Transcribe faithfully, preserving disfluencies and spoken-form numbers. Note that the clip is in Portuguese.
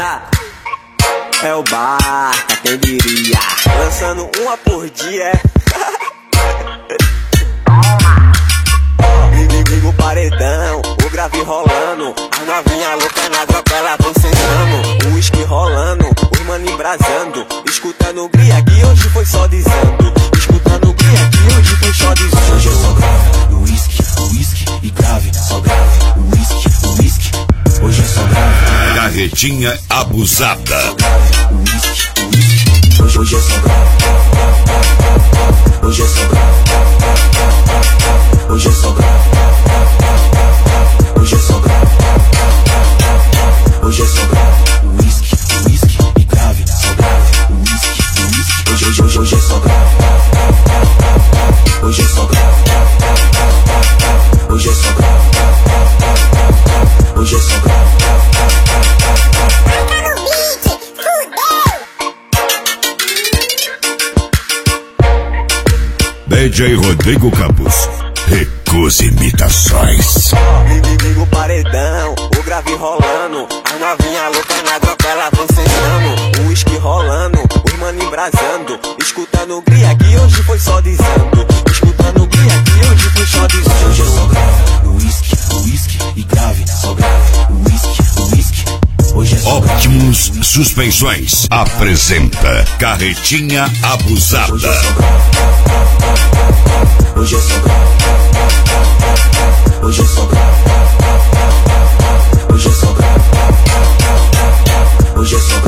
É o Barca, quem diria? Lançando uma por dia. Liga o paredão, o grave rolando, as novinha louca na droga, ela vem sentando. O uísque rolando, os mano embrasando, escutando o gria que hoje foi só dizendo. Escutando o gria que hoje foi só dizendo. Hoje eu sou grave, uísque, uísque e grave. Só grave, uísque, uísque. Hoje eu sou grave. Carretinha abusada. Só grave, uísque, uísque. Hoje, hoje eu sou grave. Hoje eu sou grave. Hoje eu sou grave. Hoje eu sou grave. Hoje eu sou grave. Uísque, uísque e grave. Sou grave. Uísque, uísque. Hoje, hoje, hoje, hoje eu sou grave. Hoje eu sou grave. Hoje eu sou grave. Hoje eu sou grave. D J Rodrigo Campos, recusa imitações. Liga o paredão, o grave rolando, as novinha louca na droga, ela vem sentando. O uísque rolando, os mano embrasando, escutando o gria que hoje foi só dizendo. Escutando o gria que hoje foi só dizendo. Hoje eu sou grave, uísque, uísque e grave. Sou grave, uísque, uísque. Hoje eu sou grave. Optimus Suspensões apresenta Carretinha Abusada. Hoje eu sou grave. Hoje eu sou grave. Hoje eu sou grave. Hoje eu sou grave. Hoje eu sou